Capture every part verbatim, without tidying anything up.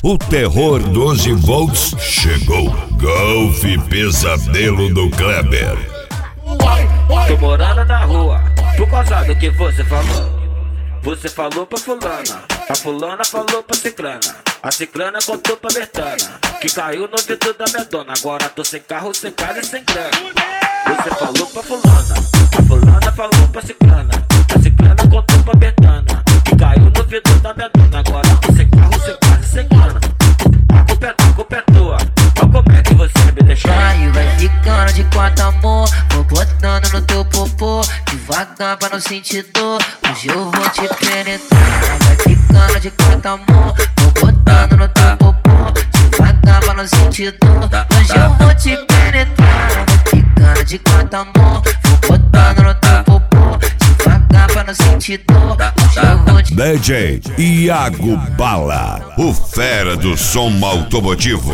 O terror doze volts chegou. Golf Pesadelo do Kleber. Tô morando na rua por causa do que você falou. Você falou pra fulana, a fulana falou pra ciclana, a ciclana contou pra Bertana, que caiu no vidro da minha dona. Agora tô sem carro, sem casa e sem grana. Você falou pra fulana, a fulana falou pra ciclana, a ciclana contou pra Bertana, que caiu no vidro da minha dona. Agora tô sem carro, sem casa e sem grana. A culpa é tua, a culpa é tua, mas como é que você me deixou? Aí vai ficando de quatro amor, vou botando no teu popô, devagar pra não sentir dor. Hoje eu vou te penetrar. Vai ficando de quatro amor, vou botando no teu popô, devagar pra não sentir dor. Hoje eu vou te penetrar. Vai ficando de quatro amor, vou botando no teu popô, devagar pra não sentir dor. Hoje eu vou te... D J Iago Bala, o fera do som automotivo.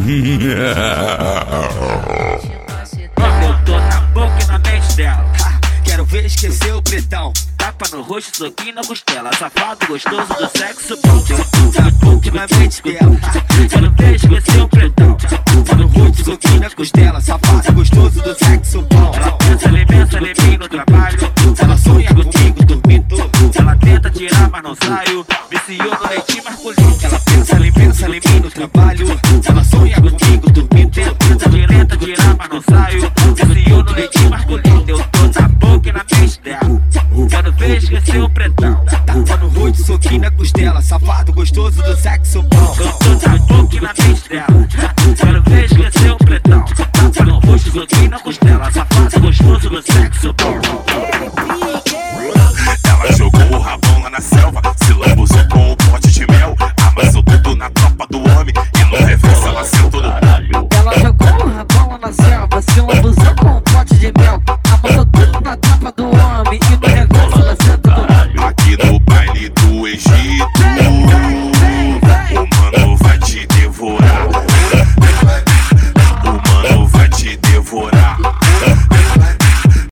Eu tô na boca e na mente dela. Quero ver esquecer o pretão. Tapa no rosto, soquinho na costela. Safado gostoso do sexo bom. Na boca e na mente dela. Quero ver esquecer o pretão. Tapa no rosto, soquinho na costela. Safado gostoso do sexo bom. Ela pensa, ele pensa, ele vem no trabalho. Ela sonha comigo dormindo. Ela tenta tirar, mas não saio. Viciou no leitinho masculino. Ela pensa, ele pensa, ele vem no trabalho. Ela sonha comigo dormindo. Tenta tirar, mas não saio. Viciou no leitinho masculino. Eu tô na boca e na mente dela. Quero ver esquecer o pretão. Tapa no rosto, soquinho na costela. Safado gostoso do sexo bom. Eu tô na boca e na mente dela.